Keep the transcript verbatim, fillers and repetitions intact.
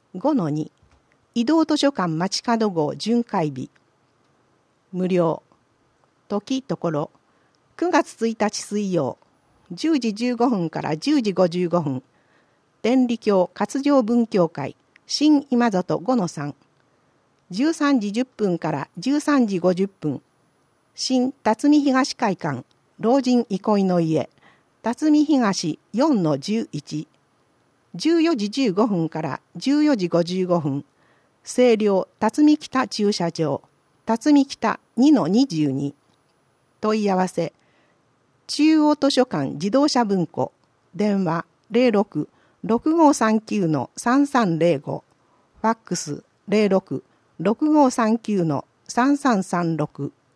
ごのに 移動図書館街角号巡回日無料時ところくがつついたち水曜じゅうじじゅうごふんからじゅうじごじゅうごふん天理教活上文教会新今里ごのさんじゅうさんじじゅっぷんからじゅうさんじごじゅっぷん新辰巳東会館老人憩いの家辰巳東 よんのじゅういち じゅうよじじゅうごふんからじゅうよじごじゅうごふん清涼辰巳北駐車場辰巳北 にのにじゅうに 問い合わせ中央図書館自動車文庫電話 ゼロろく ろくごさんきゅう のさんさんゼロご ファックス ゼロろく ろくごさんきゅう のさんさんさんろく